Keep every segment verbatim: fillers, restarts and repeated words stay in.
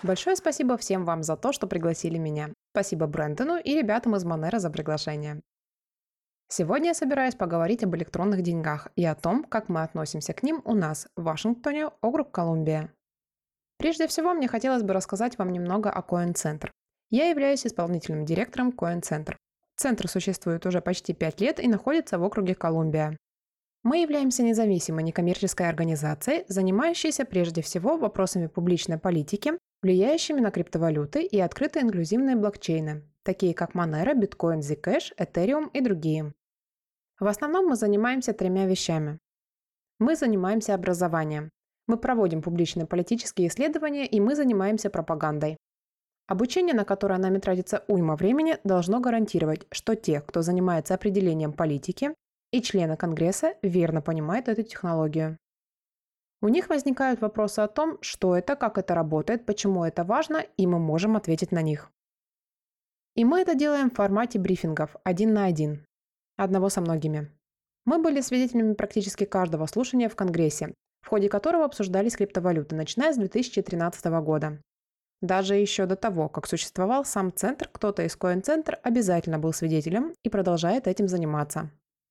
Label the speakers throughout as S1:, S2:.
S1: Большое спасибо всем вам за то, что пригласили меня. Спасибо Брэндону и ребятам из Monero за приглашение. Сегодня я собираюсь поговорить об электронных деньгах и о том, как мы относимся к ним у нас, в Вашингтоне, округ Колумбия. Прежде всего, мне хотелось бы рассказать вам немного о CoinCenter. Я являюсь исполнительным директором CoinCenter. Центр существует уже почти пять лет и находится в округе Колумбия. Мы являемся независимой некоммерческой организацией, занимающейся прежде всего вопросами публичной политики, влияющими на криптовалюты и открытые инклюзивные блокчейны, такие как Monero, Bitcoin, Zcash, Ethereum и другие. В основном мы занимаемся тремя вещами. Мы занимаемся образованием. Мы проводим публичные политические исследования и мы занимаемся пропагандой. Обучение, на которое нами тратится уйма времени, должно гарантировать, что те, кто занимается определением политики, и члены Конгресса верно понимают эту технологию. У них возникают вопросы о том, что это, как это работает, почему это важно, и мы можем ответить на них. И мы это делаем в формате брифингов, один на один, одного со многими. Мы были свидетелями практически каждого слушания в Конгрессе, в ходе которого обсуждались криптовалюты, начиная с две тысячи тринадцатого года. Даже еще до того, как существовал сам центр, кто-то из CoinCenter обязательно был свидетелем и продолжает этим заниматься.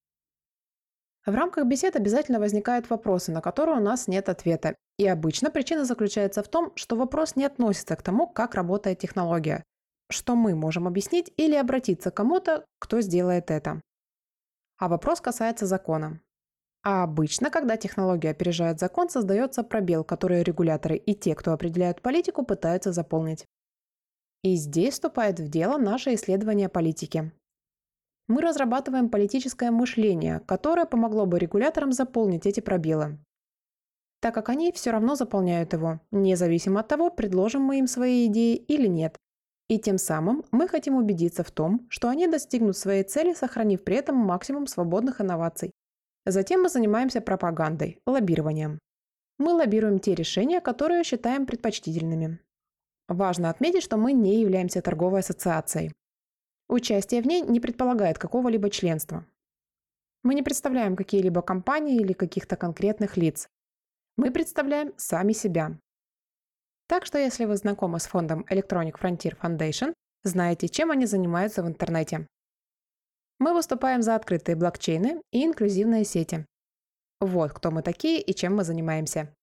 S1: В рамках бесед обязательно возникают вопросы, на которые у нас нет ответа. И обычно причина заключается в том, что вопрос не относится к тому, как работает технология, что мы можем объяснить или обратиться к кому-то, кто сделает это. А вопрос касается закона. А обычно, когда технология опережает закон, создается пробел, который регуляторы и те, кто определяют политику, пытаются заполнить. И здесь вступает в дело наше исследование политики. Мы разрабатываем политическое мышление, которое помогло бы регуляторам заполнить эти пробелы, так как они все равно заполняют его, независимо от того, предложим мы им свои идеи или нет. И тем самым мы хотим убедиться в том, что они достигнут своей цели, сохранив при этом максимум свободных инноваций. Затем мы занимаемся пропагандой, лоббированием. Мы лоббируем те решения, которые считаем предпочтительными. Важно отметить, что мы не являемся торговой ассоциацией. Участие в ней не предполагает какого-либо членства. Мы не представляем какие-либо компании или каких-то конкретных лиц. Мы представляем сами себя. Так что если вы знакомы с фондом Electronic Frontier Foundation, знаете, чем они занимаются в интернете. Мы выступаем за открытые блокчейны и инклюзивные сети. Вот кто мы такие и чем мы занимаемся.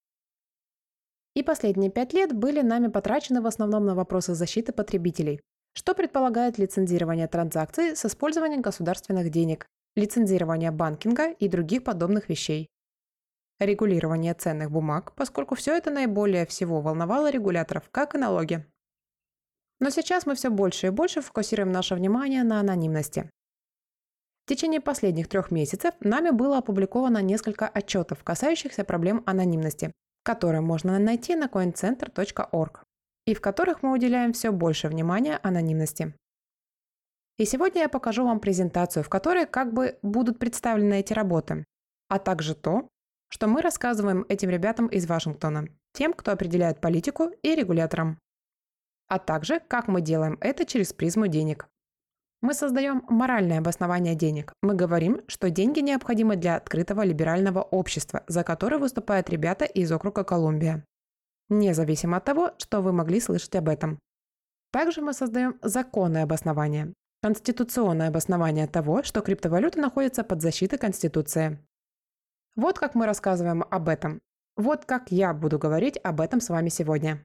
S1: И последние пять лет были нами потрачены в основном на вопросы защиты потребителей, что предполагает лицензирование транзакций с использованием государственных денег, лицензирование банкинга и других подобных вещей. Регулирование ценных бумаг, поскольку все это наиболее всего волновало регуляторов, как и налоги. Но сейчас мы все больше и больше фокусируем наше внимание на анонимности. В течение последних трех месяцев нами было опубликовано несколько отчетов, касающихся проблем анонимности, которые можно найти на coincenter точка org. И в которых мы уделяем все больше внимания анонимности. И сегодня я покажу вам презентацию, в которой как бы будут представлены эти работы, а также то, что мы рассказываем этим ребятам из Вашингтона, тем, кто определяет политику и регуляторам, а также как мы делаем это через призму денег. Мы создаем моральное обоснование денег. Мы говорим, что деньги необходимы для открытого либерального общества, за которое выступают ребята из округа Колумбия. Независимо от того, что вы могли слышать об этом. Также мы создаем законное обоснование, конституционное обоснование того, что криптовалюта находится под защитой Конституции. Вот как мы рассказываем об этом. Вот как я буду говорить об этом с вами сегодня.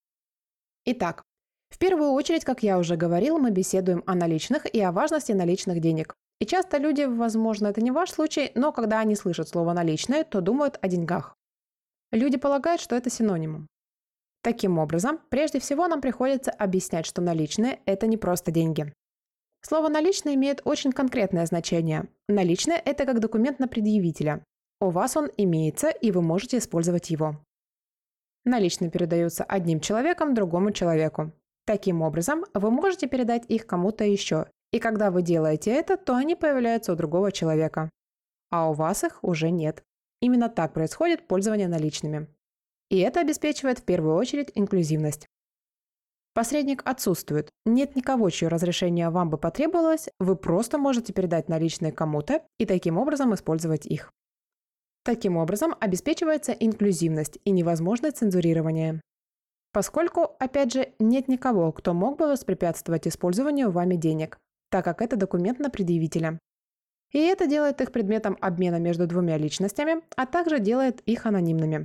S1: Итак, в первую очередь, как я уже говорил, мы беседуем о наличных и о важности наличных денег. И часто люди, возможно, это не ваш случай, но когда они слышат слово «наличные», то думают о деньгах. Люди полагают, что это синонимы. Таким образом, прежде всего нам приходится объяснять, что наличные – это не просто деньги. Слово «наличные» имеет очень конкретное значение. Наличные – это как документ на предъявителя. У вас он имеется, и вы можете использовать его. Наличные передаются одним человеком другому человеку. Таким образом, вы можете передать их кому-то еще, и когда вы делаете это, то они появляются у другого человека. А у вас их уже нет. Именно так происходит пользование наличными. И это обеспечивает в первую очередь инклюзивность. Посредник отсутствует, нет никого, чье разрешение вам бы потребовалось, вы просто можете передать наличные кому-то и таким образом использовать их. Таким образом обеспечивается инклюзивность и невозможное цензурирование. Поскольку, опять же, нет никого, кто мог бы воспрепятствовать использованию вами денег, так как это документ на предъявителя. И это делает их предметом обмена между двумя личностями, а также делает их анонимными.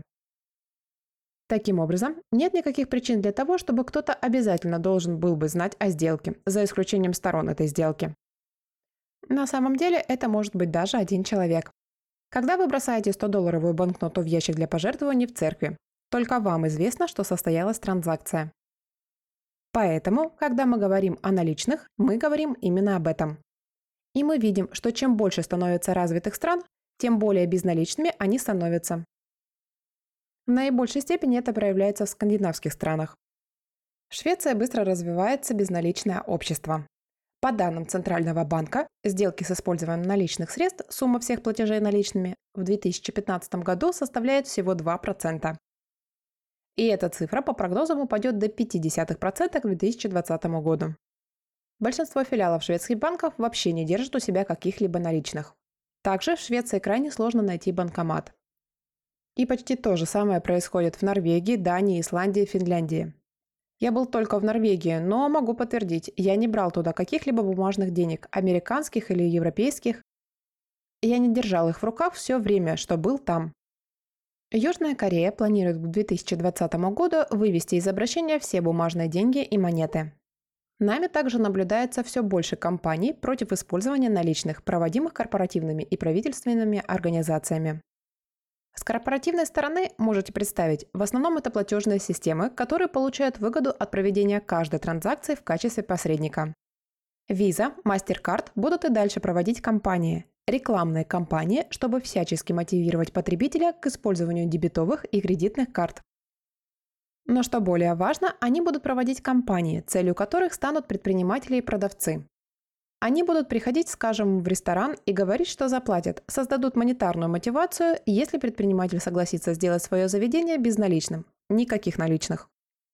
S1: Таким образом, нет никаких причин для того, чтобы кто-то обязательно должен был бы знать о сделке, за исключением сторон этой сделки. На самом деле это может быть даже один человек. Когда вы бросаете сто-долларовую банкноту в ящик для пожертвований в церкви, только вам известно, что состоялась транзакция. Поэтому, когда мы говорим о наличных, мы говорим именно об этом. И мы видим, что чем больше становится развитых стран, тем более безналичными они становятся. В наибольшей степени это проявляется в скандинавских странах. В Швеции быстро развивается безналичное общество. По данным Центрального банка, сделки с использованием наличных средств, сумма всех платежей наличными, в две тысячи пятнадцатом году составляет всего два процента. И эта цифра по прогнозам упадет до пять десятых процента к две тысячи двадцатому году. Большинство филиалов шведских банков вообще не держат у себя каких-либо наличных. Также в Швеции крайне сложно найти банкомат. И почти то же самое происходит в Норвегии, Дании, Исландии, Финляндии. Я был только в Норвегии, но могу подтвердить, я не брал туда каких-либо бумажных денег, американских или европейских. Я не держал их в руках все время, что был там. Южная Корея планирует к две тысячи двадцатому году вывести из обращения все бумажные деньги и монеты. Нами также наблюдается все больше кампаний против использования наличных, проводимых корпоративными и правительственными организациями. С корпоративной стороны можете представить, в основном это платежные системы, которые получают выгоду от проведения каждой транзакции в качестве посредника. Visa, MasterCard будут и дальше проводить кампании, рекламные кампании, чтобы всячески мотивировать потребителя к использованию дебетовых и кредитных карт. Но что более важно, они будут проводить кампании, целью которых станут предприниматели и продавцы. Они будут приходить, скажем, в ресторан и говорить, что заплатят, создадут монетарную мотивацию, если предприниматель согласится сделать свое заведение безналичным. Никаких наличных.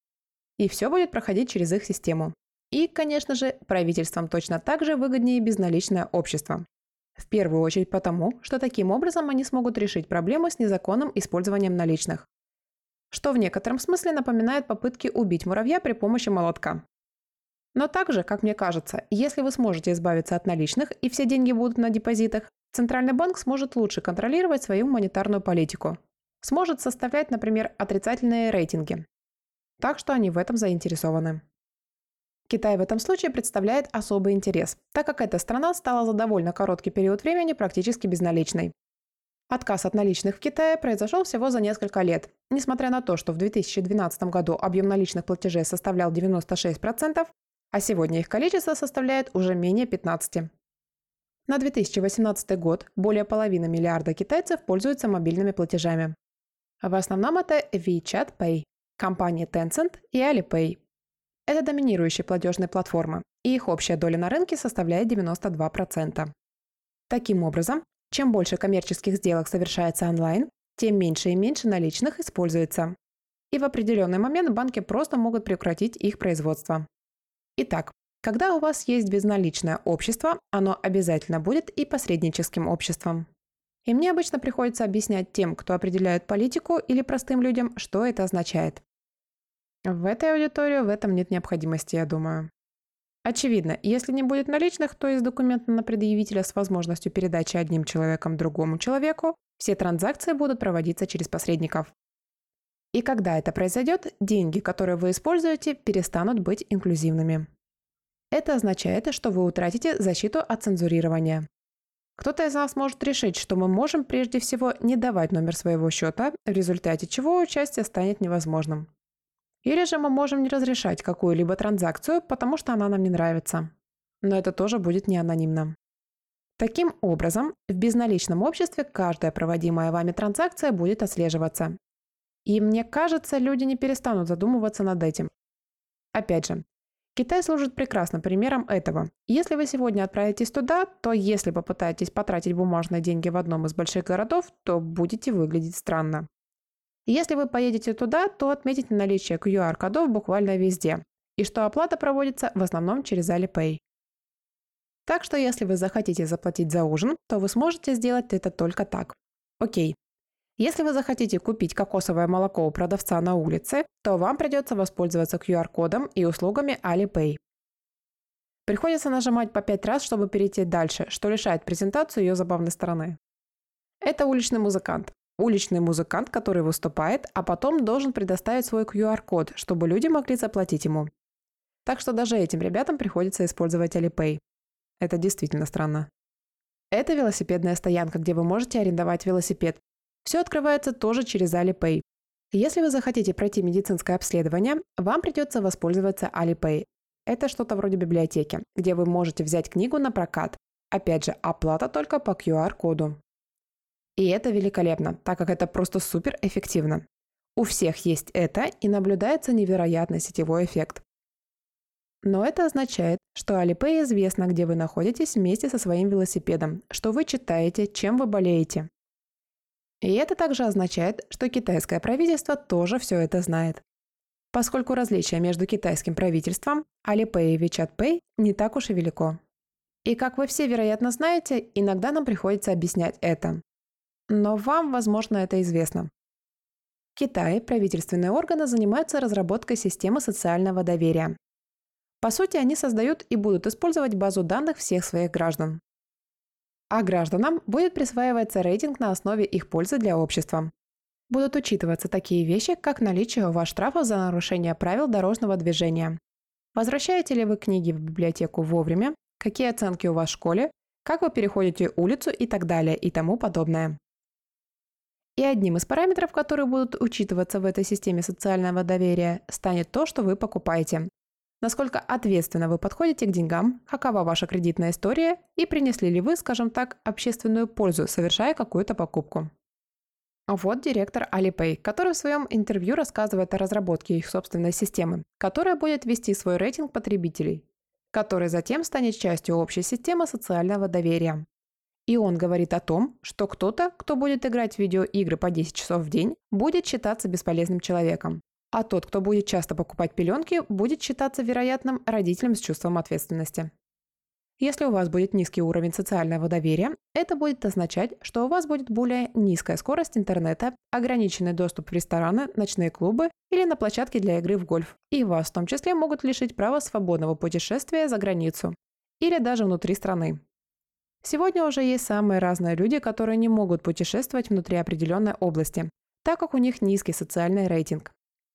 S1: И все будет проходить через их систему. И, конечно же, правительствам точно так же выгоднее безналичное общество. В первую очередь потому, что таким образом они смогут решить проблему с незаконным использованием наличных. Что в некотором смысле напоминает попытки убить муравья при помощи молотка. Но также, как мне кажется, если вы сможете избавиться от наличных и все деньги будут на депозитах, Центральный банк сможет лучше контролировать свою монетарную политику. Сможет составлять, например, отрицательные рейтинги. Так что они в этом заинтересованы. Китай в этом случае представляет особый интерес, так как эта страна стала за довольно короткий период времени практически безналичной. Отказ от наличных в Китае произошел всего за несколько лет, несмотря на то, что в две тысячи двенадцатом году объем наличных платежей составлял девяносто шесть процентов, а сегодня их количество составляет уже менее пятнадцати процентов. На две тысячи восемнадцатый год более половины миллиарда китайцев пользуются мобильными платежами. В основном это WeChat Pay, компании Tencent и Alipay. Это доминирующие платежные платформы, и их общая доля на рынке составляет девяносто два процента. Таким образом, чем больше коммерческих сделок совершается онлайн, тем меньше и меньше наличных используется. И в определенный момент банки просто могут прекратить их производство. Итак, когда у вас есть безналичное общество, оно обязательно будет и посредническим обществом. И мне обычно приходится объяснять тем, кто определяет политику, или простым людям, что это означает. В этой аудитории в этом нет необходимости, я думаю. Очевидно, если не будет наличных, то из документа на предъявителя с возможностью передачи одним человеком другому человеку все транзакции будут проводиться через посредников. И когда это произойдет, деньги, которые вы используете, перестанут быть инклюзивными. Это означает, что вы утратите защиту от цензурирования. Кто-то из нас может решить, что мы можем прежде всего не давать номер своего счета, в результате чего участие станет невозможным. Или же мы можем не разрешать какую-либо транзакцию, потому что она нам не нравится. Но это тоже будет не анонимно. Таким образом, в безналичном обществе каждая проводимая вами транзакция будет отслеживаться. И мне кажется, люди не перестанут задумываться над этим. Опять же, Китай служит прекрасным примером этого. Если вы сегодня отправитесь туда, то если попытаетесь потратить бумажные деньги в одном из больших городов, то будете выглядеть странно. Если вы поедете туда, то отметите наличие ку ар-кодов буквально везде, и что оплата проводится в основном через Alipay. Так что если вы захотите заплатить за ужин, то вы сможете сделать это только так. Окей. Если вы захотите купить кокосовое молоко у продавца на улице, то вам придется воспользоваться ку ар-кодом и услугами Alipay. Приходится нажимать по пять раз, чтобы перейти дальше, что лишает презентацию ее забавной стороны. Это уличный музыкант. Уличный музыкант, который выступает, а потом должен предоставить свой ку ар-код, чтобы люди могли заплатить ему. Так что даже этим ребятам приходится использовать Alipay. Это действительно странно. Это велосипедная стоянка, где вы можете арендовать велосипед. Все открывается тоже через Alipay. Если вы захотите пройти медицинское обследование, вам придется воспользоваться Alipay. Это что-то вроде библиотеки, где вы можете взять книгу на прокат. Опять же, оплата только по ку ар-коду. И это великолепно, так как это просто супер эффективно. У всех есть это, и наблюдается невероятный сетевой эффект. Но это означает, что Alipay известно, где вы находитесь вместе со своим велосипедом, что вы читаете, чем вы болеете. И это также означает, что китайское правительство тоже все это знает. Поскольку различие между китайским правительством, Alipay и WeChat Pay не так уж и велико. И как вы все, вероятно, знаете, иногда нам приходится объяснять это. Но вам, возможно, это известно. В Китае правительственные органы занимаются разработкой системы социального доверия. По сути, они создают и будут использовать базу данных всех своих граждан. А гражданам будет присваиваться рейтинг на основе их пользы для общества. Будут учитываться такие вещи, как наличие у вас штрафов за нарушение правил дорожного движения. Возвращаете ли вы книги в библиотеку вовремя, какие оценки у вас в школе, как вы переходите улицу и так далее и тому подобное. И одним из параметров, которые будут учитываться в этой системе социального доверия, станет то, что вы покупаете. Насколько ответственно вы подходите к деньгам, какова ваша кредитная история и принесли ли вы, скажем так, общественную пользу, совершая какую-то покупку. Вот директор Alipay, который в своем интервью рассказывает о разработке их собственной системы, которая будет вести свой рейтинг потребителей, который затем станет частью общей системы социального доверия. И он говорит о том, что кто-то, кто будет играть в видеоигры по десять часов в день, будет считаться бесполезным человеком. А тот, кто будет часто покупать пеленки, будет считаться вероятным родителем с чувством ответственности. Если у вас будет низкий уровень социального доверия, это будет означать, что у вас будет более низкая скорость интернета, ограниченный доступ в рестораны, ночные клубы или на площадке для игры в гольф. И вас в том числе могут лишить права свободного путешествия за границу или даже внутри страны. Сегодня уже есть самые разные люди, которые не могут путешествовать внутри определенной области, так как у них низкий социальный рейтинг.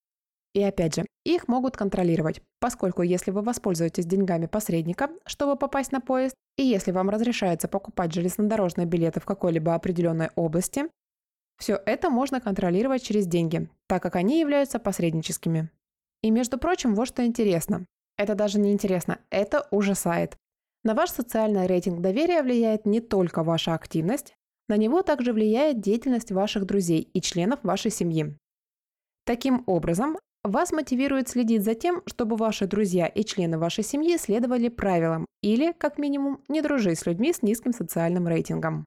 S1: И опять же, их могут контролировать, поскольку если вы воспользуетесь деньгами посредника, чтобы попасть на поезд, и если вам разрешается покупать железнодорожные билеты в какой-либо определенной области, все это можно контролировать через деньги, так как они являются посредническими. И между прочим, вот что интересно. Это даже не интересно, это ужасает. На ваш социальный рейтинг доверия влияет не только ваша активность, на него также влияет деятельность ваших друзей и членов вашей семьи. Таким образом, вас мотивирует следить за тем, чтобы ваши друзья и члены вашей семьи следовали правилам или, как минимум, не дружить с людьми с низким социальным рейтингом.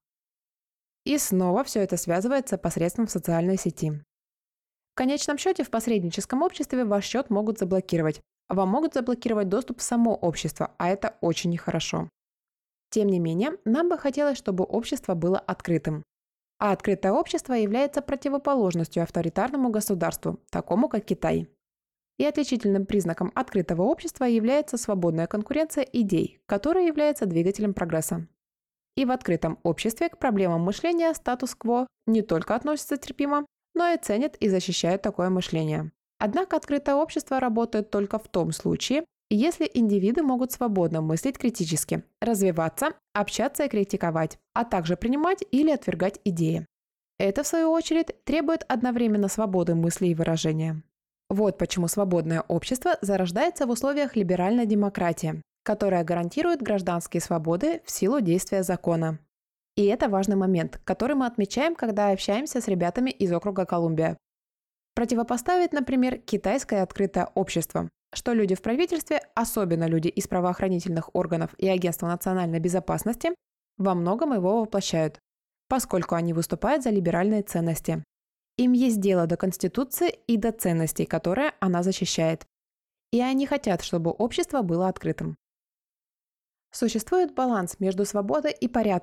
S1: И снова все это связывается посредством социальной сети. В конечном счете, в посредническом обществе ваш счет могут заблокировать. Вам могут заблокировать доступ в само общество, а это очень нехорошо. Тем не менее, нам бы хотелось, чтобы общество было открытым. А открытое общество является противоположностью авторитарному государству, такому как Китай. И отличительным признаком открытого общества является свободная конкуренция идей, которая является двигателем прогресса. И в открытом обществе к проблемам мышления статус-кво не только относится терпимо, но и ценит и защищает такое мышление. Однако открытое общество работает только в том случае, если индивиды могут свободно мыслить критически, развиваться, общаться и критиковать, а также принимать или отвергать идеи. Это, в свою очередь, требует одновременно свободы мысли и выражения. Вот почему свободное общество зарождается в условиях либеральной демократии, которая гарантирует гражданские свободы в силу действия закона. И это важный момент, который мы отмечаем, когда общаемся с ребятами из округа Колумбия. Противопоставить, например, китайское открытое общество, что люди в правительстве, особенно люди из правоохранительных органов и Агентства национальной безопасности, во многом его воплощают, поскольку они выступают за либеральные ценности. Им есть дело до Конституции и до ценностей, которые она защищает. И они хотят, чтобы общество было открытым. Существует баланс между свободой и порядком,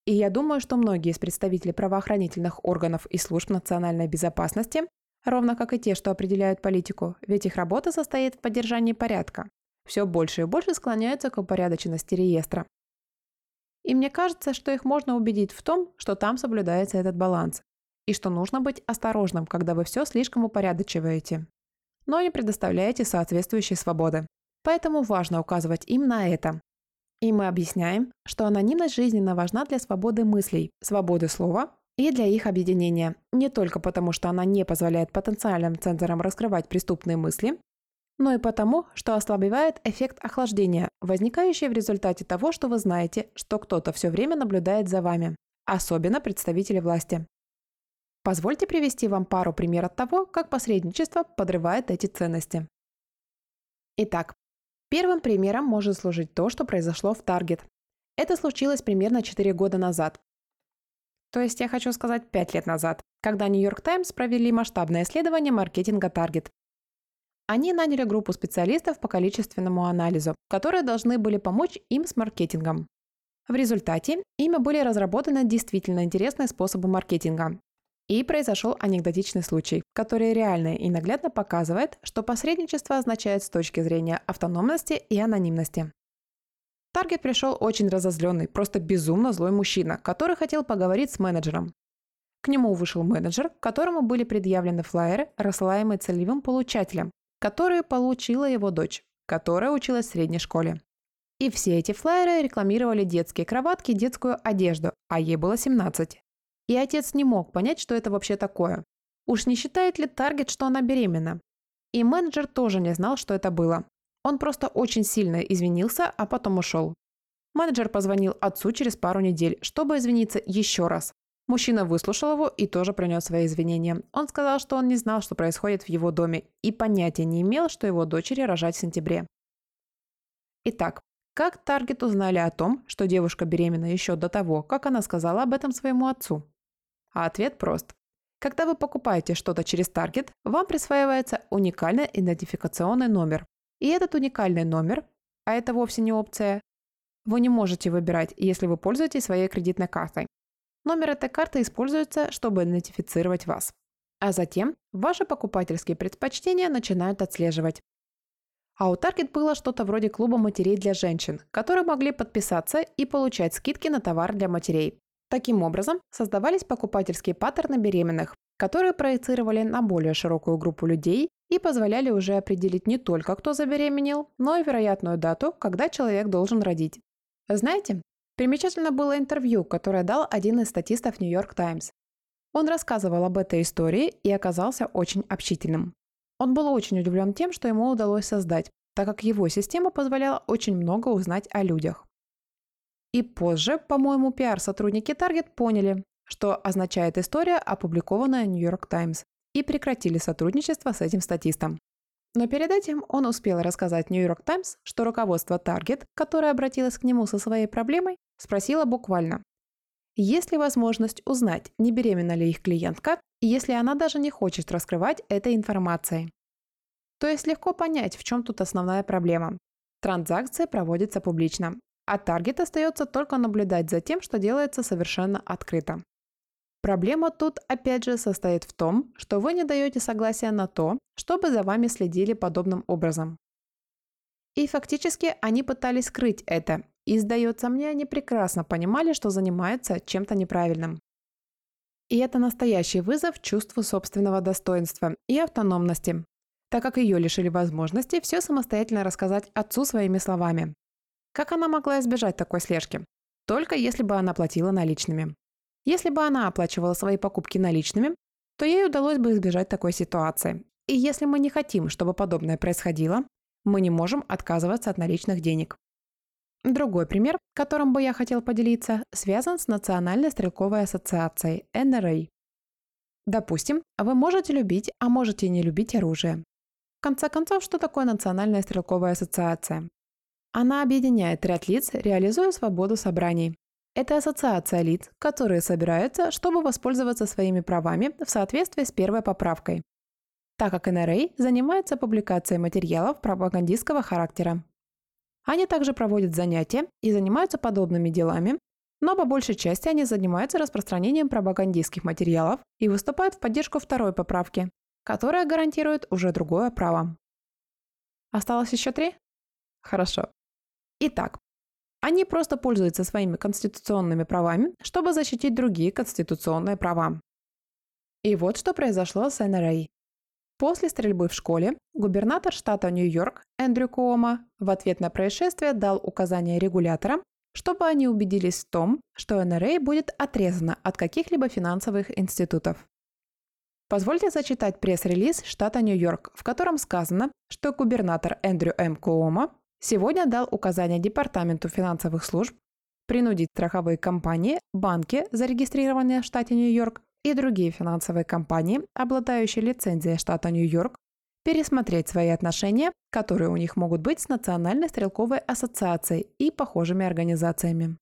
S1: И я думаю, что многие из представителей правоохранительных органов и служб национальной безопасности, ровно как и те, что определяют политику, ведь их работа состоит в поддержании порядка, все больше и больше склоняются к упорядоченности реестра. И мне кажется, что их можно убедить в том, что там соблюдается этот баланс, и что нужно быть осторожным, когда вы все слишком упорядочиваете, но не предоставляете соответствующей свободы. Поэтому важно указывать им на это. И мы объясняем, что анонимность жизненно важна для свободы мыслей, свободы слова и для их объединения, не только потому, что она не позволяет потенциальным цензорам раскрывать преступные мысли, но и потому, что ослабевает эффект охлаждения, возникающий в результате того, что вы знаете, что кто-то все время наблюдает за вами, особенно представители власти. Позвольте привести вам пару примеров того, как посредничество подрывает эти ценности. Итак, первым примером может служить то, что произошло в Target. Это случилось примерно четыре года назад. То есть я хочу сказать пять лет назад, когда New York Times провели масштабное исследование маркетинга Target. Они наняли группу специалистов по количественному анализу, которые должны были помочь им с маркетингом. В результате ими были разработаны действительно интересные способы маркетинга. И произошел анекдотичный случай, который реально и наглядно показывает, что посредничество означает с точки зрения автономности и анонимности. В Target пришел очень разозленный, просто безумно злой мужчина, который хотел поговорить с менеджером. К нему вышел менеджер, которому были предъявлены флаеры, рассылаемые целевым получателям, которые получила его дочь, которая училась в средней школе. И все эти флаеры рекламировали детские кроватки и детскую одежду, а ей было семнадцать. И отец не мог понять, что это вообще такое. Уж не считает ли Target, что она беременна? И менеджер тоже не знал, что это было. Он просто очень сильно извинился, а потом ушел. Менеджер позвонил отцу через пару недель, чтобы извиниться еще раз. Мужчина выслушал его и тоже принес свои извинения. Он сказал, что он не знал, что происходит в его доме, и понятия не имел, что его дочери рожать в сентябре. Итак, как Target узнали о том, что девушка беременна еще до того, как она сказала об этом своему отцу? А ответ прост. Когда вы покупаете что-то через Target, вам присваивается уникальный идентификационный номер. И этот уникальный номер, а это вовсе не опция, вы не можете выбирать, если вы пользуетесь своей кредитной картой. Номер этой карты используется, чтобы идентифицировать вас. А затем ваши покупательские предпочтения начинают отслеживать. А у Target было что-то вроде клуба матерей для женщин, которые могли подписаться и получать скидки на товар для матерей. Таким образом, создавались покупательские паттерны беременных, которые проецировали на более широкую группу людей и позволяли уже определить не только, кто забеременел, но и вероятную дату, когда человек должен родить. Знаете, примечательно было интервью, которое дал один из статистов New York Times. Он рассказывал об этой истории и оказался очень общительным. Он был очень удивлен тем, что ему удалось создать, так как его система позволяла очень много узнать о людях. И позже, по-моему, пиар-сотрудники Target поняли, что означает история, опубликованная New York Times, и прекратили сотрудничество с этим статистом. Но перед этим он успел рассказать New York Times, что руководство Target, которое обратилось к нему со своей проблемой, спросило буквально: есть ли возможность узнать, не беременна ли их клиентка, если она даже не хочет раскрывать этой информацией. То есть легко понять, в чем тут основная проблема. Транзакция проводится публично, а Target остается только наблюдать за тем, что делается совершенно открыто. Проблема тут, опять же, состоит в том, что вы не даете согласия на то, чтобы за вами следили подобным образом. И фактически они пытались скрыть это, и, сдается мне, они прекрасно понимали, что занимаются чем-то неправильным. И это настоящий вызов чувству собственного достоинства и автономности, так как ее лишили возможности все самостоятельно рассказать отцу своими словами. Как она могла избежать такой слежки? Только если бы она платила наличными. Если бы она оплачивала свои покупки наличными, то ей удалось бы избежать такой ситуации. И если мы не хотим, чтобы подобное происходило, мы не можем отказываться от наличных денег. Другой пример, которым бы я хотел поделиться, связан с Национальной стрелковой ассоциацией эн эр эй. Допустим, вы можете любить, а можете и не любить оружие. В конце концов, что такое Национальная стрелковая ассоциация? Она объединяет ряд лиц, реализуя свободу собраний. Это ассоциация лиц, которые собираются, чтобы воспользоваться своими правами в соответствии с первой поправкой, так как эн эр эй занимается публикацией материалов пропагандистского характера. Они также проводят занятия и занимаются подобными делами, Но по большей части они занимаются распространением пропагандистских материалов и выступают в поддержку второй поправки, которая гарантирует уже другое право. Осталось еще три? Хорошо. Итак, они просто пользуются своими конституционными правами, чтобы защитить другие конституционные права. И вот что произошло с эн эр а. После стрельбы в школе губернатор штата Нью-Йорк Эндрю Куомо в ответ на происшествие дал указания регуляторам, чтобы они убедились в том, что эн эр а будет отрезана от каких-либо финансовых институтов. Позвольте зачитать пресс-релиз штата Нью-Йорк, в котором сказано, что губернатор Эндрю М. Куомо сегодня дал указание Департаменту финансовых служб принудить страховые компании, банки, зарегистрированные в штате Нью-Йорк, и другие финансовые компании, обладающие лицензией штата Нью-Йорк, пересмотреть свои отношения, которые у них могут быть с Национальной стрелковой ассоциацией и похожими организациями.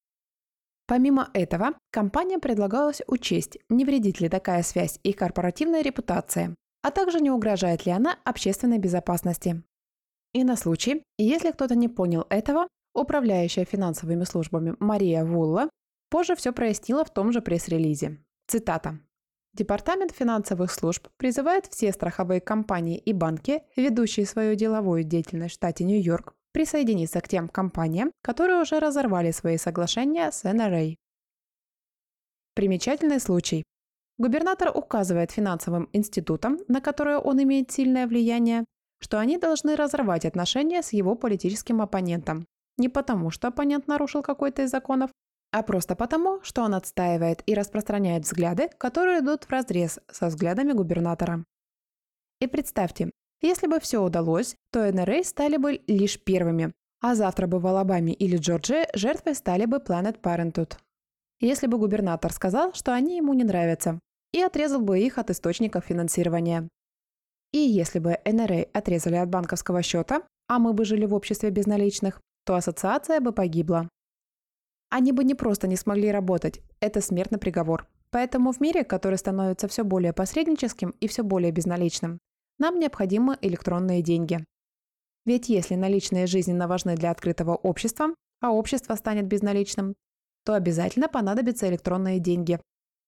S1: Помимо этого, компаниям предлагалось учесть, не вредит ли такая связь их корпоративной репутации, а также не угрожает ли она общественной безопасности. И на случай, если кто-то не понял этого, управляющая финансовыми службами Мария Вулла позже все прояснила в том же пресс-релизе. Цитата. Департамент финансовых служб призывает все страховые компании и банки, ведущие свою деловую деятельность в штате Нью-Йорк, присоединиться к тем компаниям, которые уже разорвали свои соглашения с эн эр а. Примечательный случай. Губернатор указывает финансовым институтам, на которые он имеет сильное влияние, что они должны разорвать отношения с его политическим оппонентом. Не потому, что оппонент нарушил какой-то из законов, а просто потому, что он отстаивает и распространяет взгляды, которые идут вразрез со взглядами губернатора. И представьте, если бы все удалось, то эн эр а стали бы лишь первыми, а завтра бы в Алабаме или Джорджии жертвой стали бы Planned Parenthood. Если бы губернатор сказал, что они ему не нравятся, и отрезал бы их от источников финансирования. И если бы эн эр а отрезали от банковского счета, а мы бы жили в обществе безналичных, то ассоциация бы погибла. Они бы не просто не смогли работать, это смертный приговор. Поэтому в мире, который становится все более посредническим и все более безналичным, нам необходимы электронные деньги. Ведь если наличные жизненно важны для открытого общества, а общество станет безналичным, то обязательно понадобятся электронные деньги.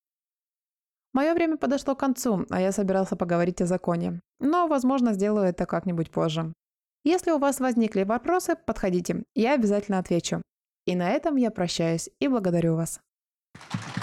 S1: Мое время подошло к концу, а я собирался поговорить о законе. Но, возможно, сделаю это как-нибудь позже. Если у вас возникли вопросы, подходите, я обязательно отвечу. И на этом я прощаюсь и благодарю вас.